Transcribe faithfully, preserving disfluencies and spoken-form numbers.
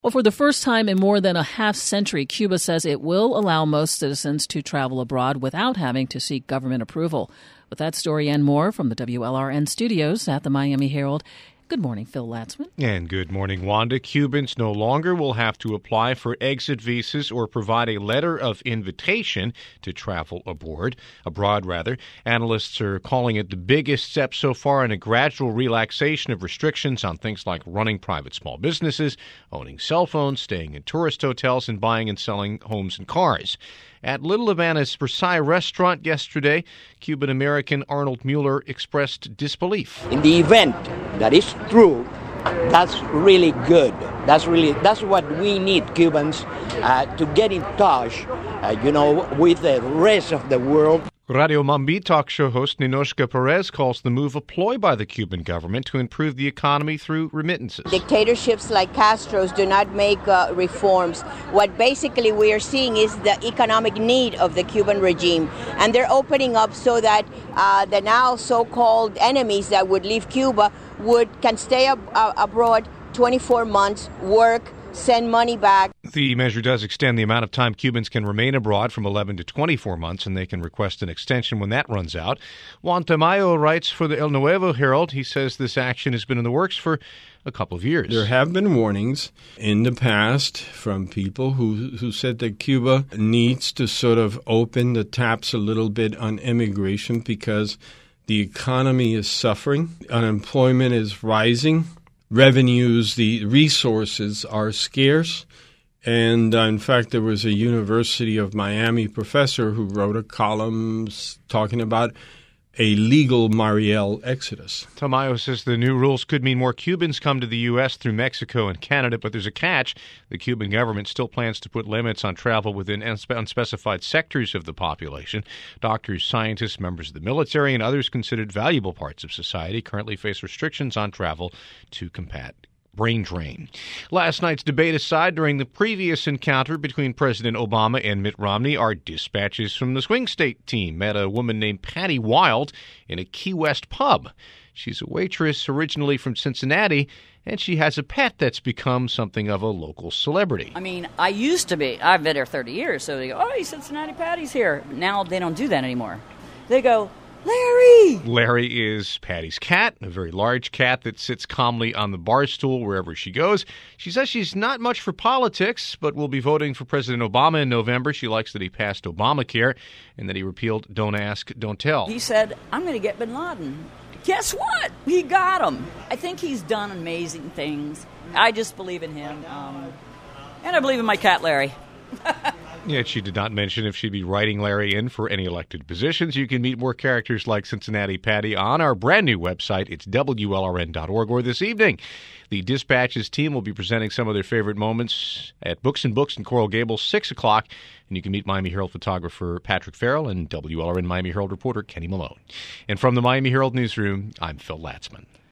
Well, for the first time in more than a half century, Cuba says it will allow most citizens to travel abroad without having to seek government approval. With that story and more from the W L R N studios at the Miami Herald, good morning, Phil Latzman. And good morning, Wanda. Cubans no longer will have to apply for exit visas or provide a letter of invitation to travel abroad. Abroad, rather. Analysts are calling it the biggest step so far in a gradual relaxation of restrictions on things like running private small businesses, owning cell phones, staying in tourist hotels, and buying and selling homes and cars. At Little Havana's Versailles restaurant yesterday, Cuban-American Arnold Mueller expressed disbelief. In the event that is true, that's really good. That's really that's what we need, Cubans, uh, to get in touch, uh, you know, with the rest of the world. Radio Mambi talk show host Ninoshka Perez calls the move a ploy by the Cuban government to improve the economy through remittances. Dictatorships like Castro's do not make uh, reforms. What basically we are seeing is the economic need of the Cuban regime. And they're opening up so that uh, the now so-called enemies that would leave Cuba would can stay ab- uh, abroad twenty-four months, work, send money back. The measure does extend the amount of time Cubans can remain abroad from eleven to twenty-four months, and they can request an extension when that runs out. Juan Tamayo writes for the El Nuevo Herald. He says this action has been in the works for a couple of years. There have been warnings in the past from people who, who said that Cuba needs to sort of open the taps a little bit on immigration because the economy is suffering, unemployment is rising. Revenues, the resources are scarce. And uh, in fact, there was a University of Miami professor who wrote a column talking about a legal Mariel exodus. Tamayo says the new rules could mean more Cubans come to the U S through Mexico and Canada, but there's a catch. The Cuban government still plans to put limits on travel within unspe- unspecified sectors of the population. Doctors, scientists, members of the military, and others considered valuable parts of society currently face restrictions on travel to combat brain drain. Last night's debate aside, during the previous encounter between President Obama and Mitt Romney, our dispatches from the swing state team met a woman named Patty Wild in a Key West pub. She's a waitress originally from Cincinnati, and she has a pet that's become something of a local celebrity. I mean, I used to be. I've been there thirty years, so they go, oh, Cincinnati Patty's here. Now they don't do that anymore. They go, Larry! Larry is Patty's cat, a very large cat that sits calmly on the bar stool wherever she goes. She says she's not much for politics, but will be voting for President Obama in November. She likes that he passed Obamacare and that he repealed Don't Ask, Don't Tell. He said, I'm going to get bin Laden. Guess what? He got him. I think he's done amazing things. I just believe in him. Um, and I believe in my cat, Larry. Yet she did not mention if she'd be writing Larry in for any elected positions. You can meet more characters like Cincinnati Patty on our brand new website. It's W L R N dot org. Or this evening, the Dispatches team will be presenting some of their favorite moments at Books and Books in Coral Gables, six o'clock. And you can meet Miami Herald photographer Patrick Farrell and W L R N Miami Herald reporter Kenny Malone. And from the Miami Herald newsroom, I'm Phil Latzman.